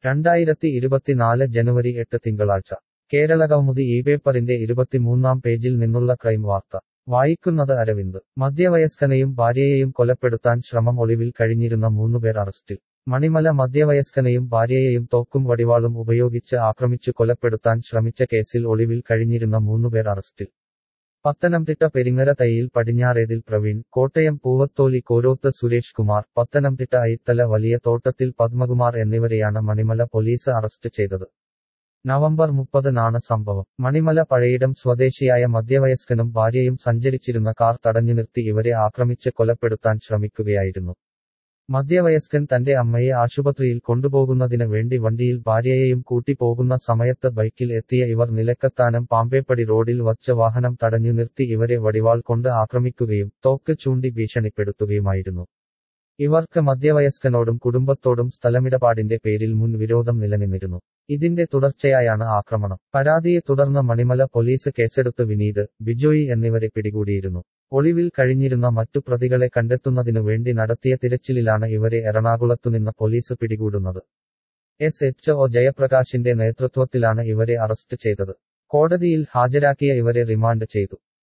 2024 ജനുവരി 8 തിങ്കളാഴ്ച കേരളകൗമുദി ഈ പേപ്പറിന്റെ 23-ാം പേജിൽ നിന്നുള്ള ക്രൈം വാർത്ത വായിക്കുന്നത് അരവിന്ദ് മധ്യവയസ്കനെയും ഭാര്യയെയും കൊലപ്പെടുത്താൻ ശ്രമം ഒളിവിൽ കഴിഞ്ഞിരുന്ന 3 പേർ അറസ്റ്റിൽ മണിമല മധ്യവയസ്കനെയും ഭാര്യയെയും തോക്കും വടിവാളും ഉപയോഗിച്ച് ആക്രമിച്ചു കൊലപ്പെടുത്താൻ ശ്രമിച്ച കേസിൽ ഒളിവിൽ കഴിഞ്ഞിരുന്ന 3 പേർ അറസ്റ്റിൽ പത്തനംതിട്ട പെരിങ്ങര തയ്യിൽ പടിഞ്ഞാറേതിൽ പ്രവീൺ കോട്ടയം പൂവത്തോലി കോരോത്ത് സുരേഷ് കുമാർ പത്തനംതിട്ട ഐത്തല വലിയ തോട്ടത്തിൽ പത്മകുമാർ എന്നിവരെയാണ് മണിമല പോലീസ് അറസ്റ്റ് ചെയ്തത് നവംബർ 30-നാണ് സംഭവം മണിമല പഴയിടം സ്വദേശിയായ മധ്യവയസ്കനും ഭാര്യയും സഞ്ചരിച്ചിരുന്ന കാർ തടഞ്ഞു നിർത്തി ഇവരെ ആക്രമിച്ച് കൊലപ്പെടുത്താൻ ശ്രമിക്കുകയായിരുന്നു മധ്യവയസ്കൻ തന്റെ അമ്മയെ ആശുപത്രിയിൽ കൊണ്ടുപോകുന്നതിന് വേണ്ടി വണ്ടിയിൽ ഭാര്യയെയും കൂട്ടി പോകുന്ന സമയത്ത് ബൈക്കിൽ എത്തിയ ഇവർ നിലക്കത്താനം പാമ്പേപ്പടി റോഡിൽ വച്ച് വാഹനം തടഞ്ഞു നിർത്തി ഇവരെ വടിവാൾ കൊണ്ട് ആക്രമിക്കുകയും തോക്ക് ചൂണ്ടി ഭീഷണിപ്പെടുത്തുകയുമായിരുന്നു ഇവർക്ക് മധ്യവയസ്കനോടും കുടുംബത്തോടും സ്ഥലമിടപാടിന്റെ പേരിൽ മുൻ വിരോധം നിലനിന്നിരുന്നു ഇതിന്റെ തുടർച്ചയായാണ് ആക്രമണം പരാതിയെ തുടർന്ന് മണിമല പോലീസ് കേസെടുത്ത് വിനീത് ബിജോയി എന്നിവരെ പിടികൂടിയിരുന്നു ഒളിവിൽ കഴിഞ്ഞിരുന്ന മറ്റു പ്രതികളെ കണ്ടെത്തുന്നതിനു വേണ്ടി നടത്തിയ തിരച്ചിലിലാണ് ഇവരെ എറണാകുളത്തുനിന്ന് പോലീസ് പിടികൂടുന്നത് SHO ജയപ്രകാശിന്റെ നേതൃത്വത്തിലാണ് ഇവരെ അറസ്റ്റ് ചെയ്തത് കോടതിയിൽ ഹാജരാക്കിയ ഇവരെ റിമാൻഡ് ചെയ്തു